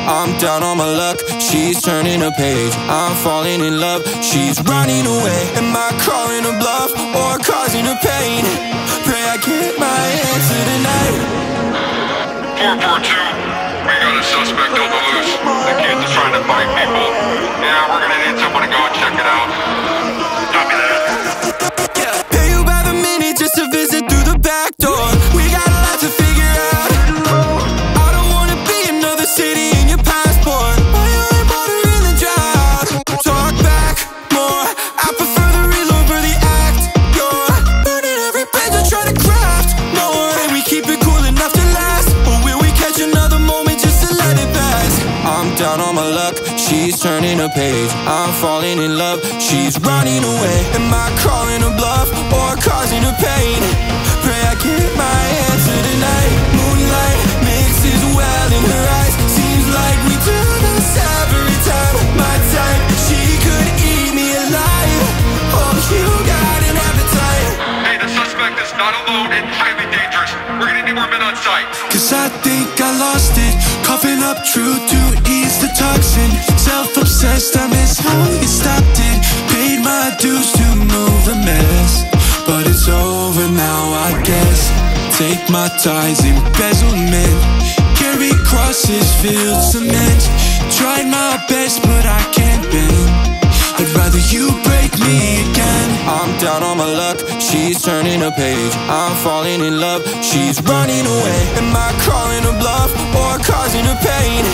I'm down on my luck, she's turning a page. I'm falling in love, she's running away. Am I calling a bluff or causing her pain? Pray I get my answer tonight. 442, we got a suspect on the loose. The kid's trying to fight people. Yeah, we're gonna need someone to go and check it out. Copy that. Pay you by the minute just to visit through the back door. We got a lot to figure out. I don't wanna be another city in your passport. Why you ain't water in the drought? Talk back more, I prefer the real over the act. You're burning every bridge and trying to craft more. And we keep it cool enough to last, or will we catch another moment just to let it pass? I'm down on my luck, she's turning a page. I'm falling in love, she's running away. Am I calling a bluff or causing her pain? Pray I get my answer tonight. Moonlight mixes well in her eyes. Seems like we do this every time. My type, she could eat me alive. Oh, you got an appetite. Hey, the suspect is not alone and highly dangerous. We're gonna need more men on site. Cause I think I lost it, coughing up truth to ease the toxin. Self-obsessed, I miss how you stopped it. Paid my dues to move the mess, but it's over now, I guess. Take my ties, embezzlement, carry crosses, filled cement. Tried my best, but I can't bend. I'd rather you break me again. I'm down on my luck, she's turning a page. I'm falling in love, she's running away. Am I calling a bluff or causing her pain?